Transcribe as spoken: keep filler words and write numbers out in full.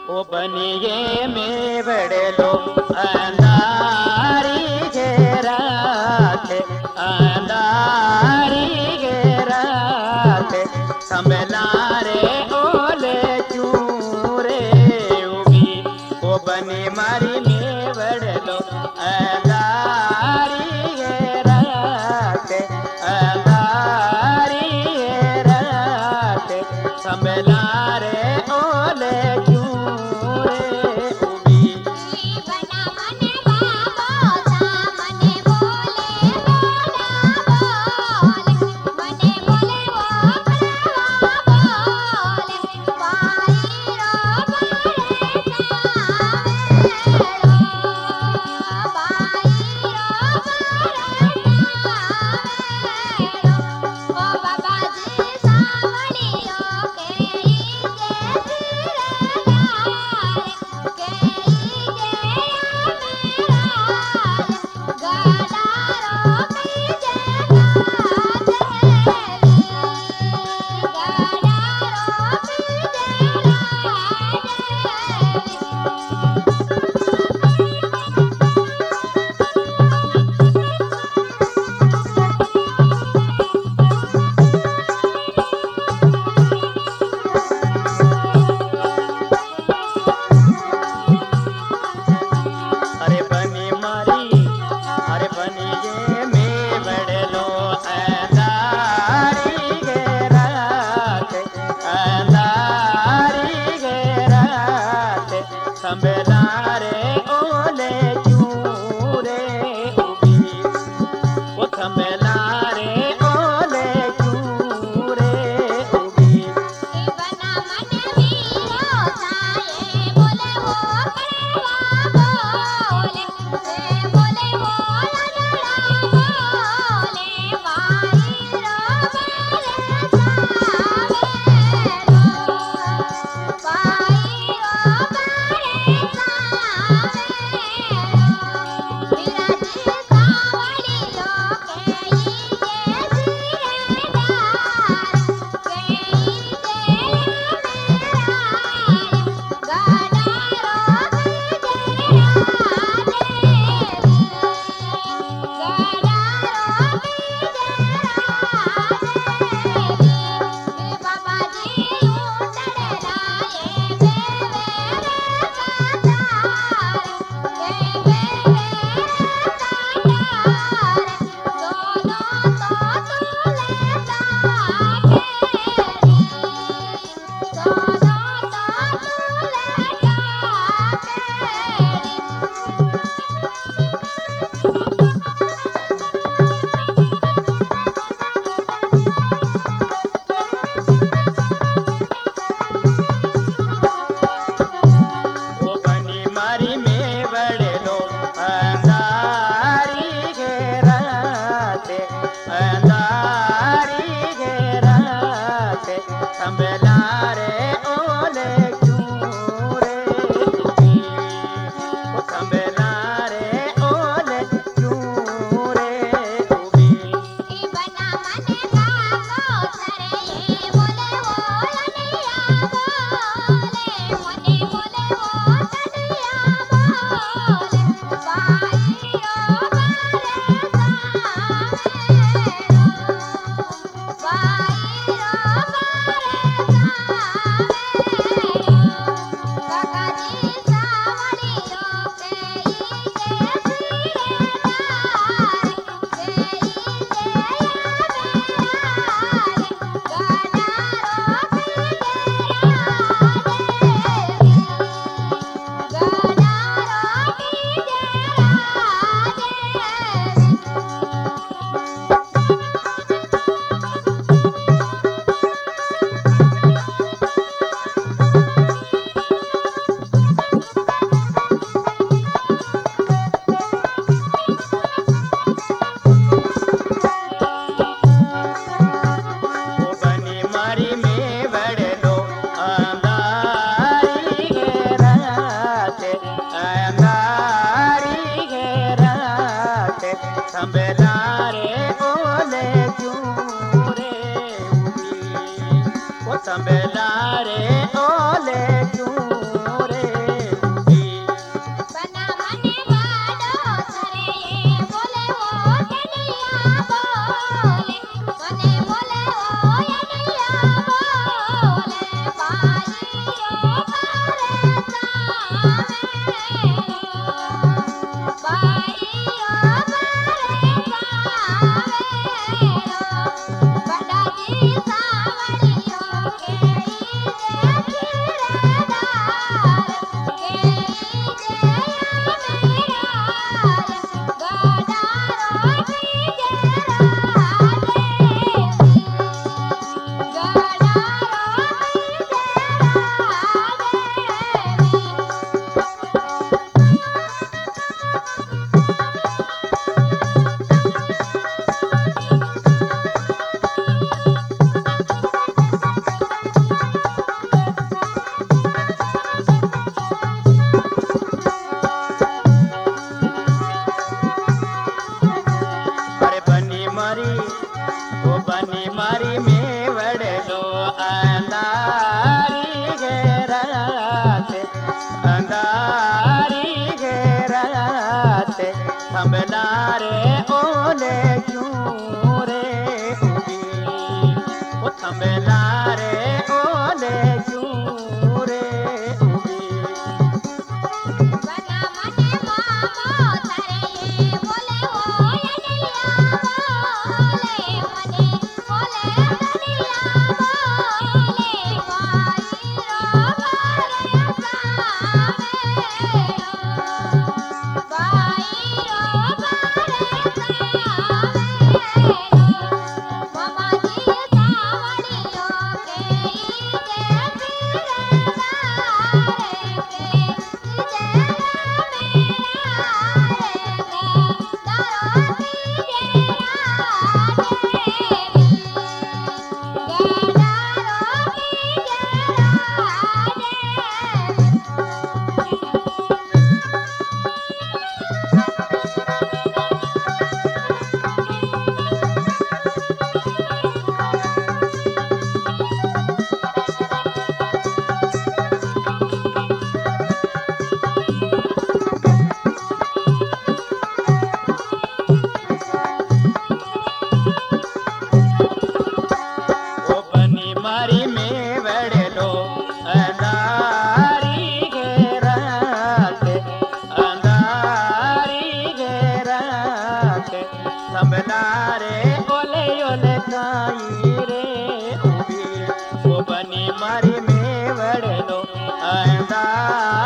ओ बनिए में बड़े लो अंधारी घेरा के अंधारी घेरा के संभला रे ओले चूरे उगी ओ बनी मारी में बड़े लो अंधारी घेरा के अंधारी घेरा के संभला रे ओले संभला रे ओले चूरे उगी ओ संभला रे ओले चूरे उगी बना मन वीरो साये बोले वो करवा बोले ए बोले वो ललड़ा बोले वाई रो बारे सावे रो वाई रो बारे ओले क्यों रे उगी ओ थंबेला रे ओले क्यों रे उगी बना मने मामो तारे बोले हो ललिया बोले मने बोले ललिया बोले बाई रो बारे सावे बाई रो बारे सावे मामा जी सावड़ियों के ईजे फिरदारे के ईजे ओ बनी मारी में बड़लो अंधारी घेराते अंधारी घेराते थंबला रे ओले ओले काई रे उगी ओ बनी मारी में बड़लो अंधारी